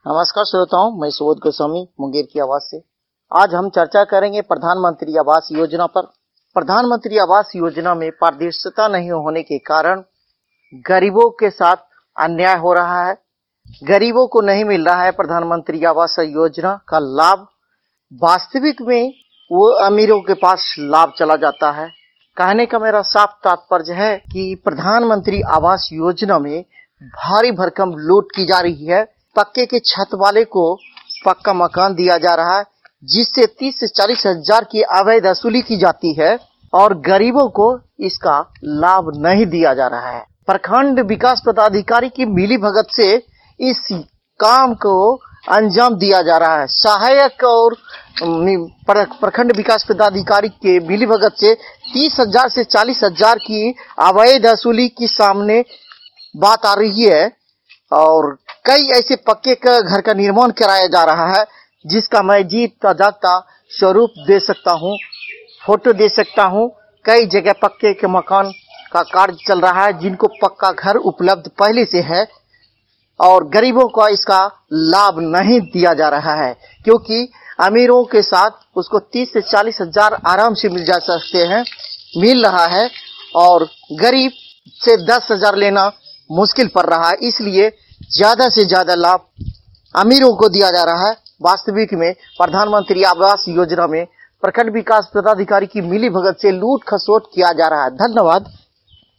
नमस्कार श्रोताओं, मैं सुबोध गोस्वामी मुंगेर की आवाज से। आज हम चर्चा करेंगे प्रधानमंत्री आवास योजना पर। प्रधानमंत्री आवास योजना में पारदर्शिता नहीं होने के कारण गरीबों के साथ अन्याय हो रहा है। गरीबों को नहीं मिल रहा है प्रधानमंत्री आवास योजना का लाभ। वास्तविक में वो अमीरों के पास लाभ चला जाता है। कहने का मेरा साफ तात्पर्य है कि प्रधानमंत्री आवास योजना में भारी भरकम लूट की जा रही है। पक्के के छत वाले को पक्का मकान दिया जा रहा है, जिससे 30 से 40 हजार की अवैध वसूली की जाती है और गरीबों को इसका लाभ नहीं दिया जा रहा है। प्रखंड विकास पदाधिकारी की मिलीभगत से इस काम को अंजाम दिया जा रहा है। सहायक और प्रखंड विकास पदाधिकारी के मिलीभगत से 30,000 से 40,000 की अवैध वसूली की सामने बात आ रही है और कई ऐसे पक्के का घर का निर्माण कराया जा रहा है, जिसका मैं जीता जागता स्वरूप दे सकता हूँ, फोटो दे सकता हूँ। कई जगह पक्के के मकान का कार्य चल रहा है, जिनको पक्का घर उपलब्ध पहले से है और गरीबों को इसका लाभ नहीं दिया जा रहा है, क्योंकि अमीरों के साथ उसको 30 से 40 हजार आराम से मिल रहा है और गरीब से 10,000 लेना मुश्किल पड़ रहा है। इसलिए ज्यादा से ज्यादा लाभ अमीरों को दिया जा रहा है। वास्तविक में प्रधानमंत्री आवास योजना में प्रखंड विकास पदाधिकारी की मिलीभगत से लूट खसोट किया जा रहा है। धन्यवाद।